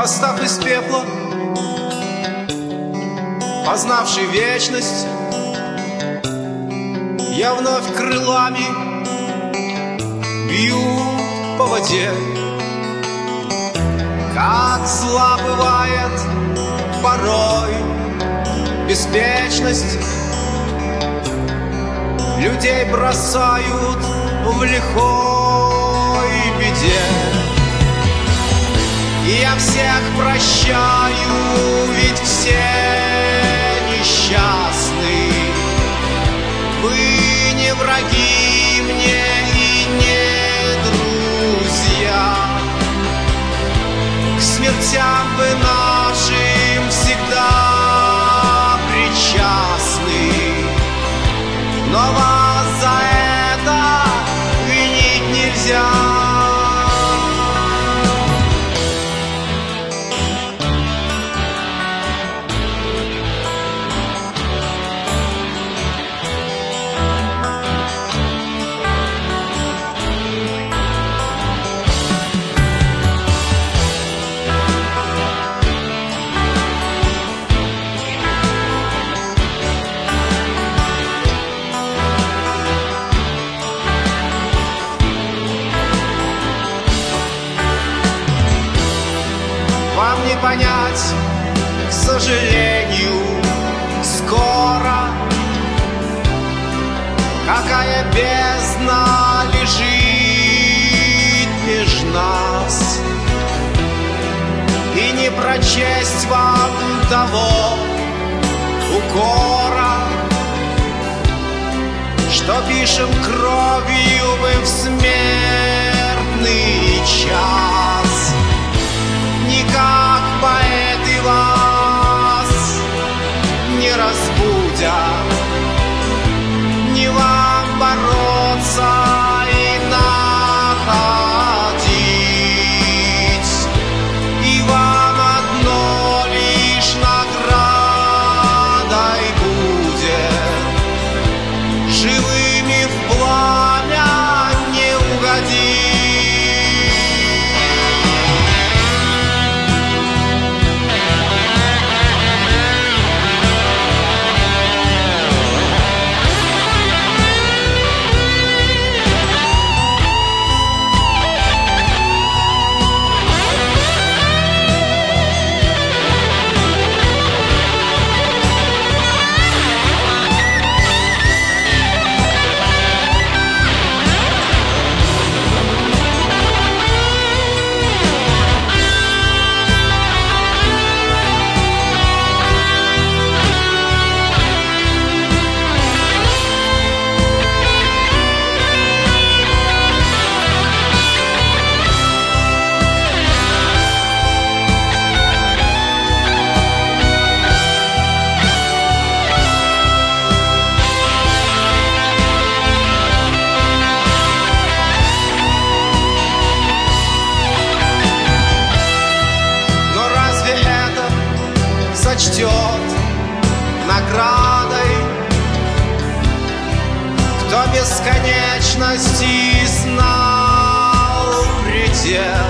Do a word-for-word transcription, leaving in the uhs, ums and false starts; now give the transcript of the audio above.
Восстав из пепла, познавший вечность, я вновь крылами бью по воде. Как зла бывает порой беспечность, людей бросают в лихой беде. И я всех прощаю, ведь все несчастны. Вы не враги мне и не друзья. К смертям вы нашим всегда причастны, но вас за это винить нельзя. Вам не понять, к сожалению, скоро, какая бездна лежит меж нас. И не прочесть вам того укора, что пишем кровью мы в смертный час. Никак поэты вас не разбудят, не вам бороться и находить, и вам одно лишь наградой будет живыми в пламя не угодить. Сочтет наградой, кто бесконечности знал предел.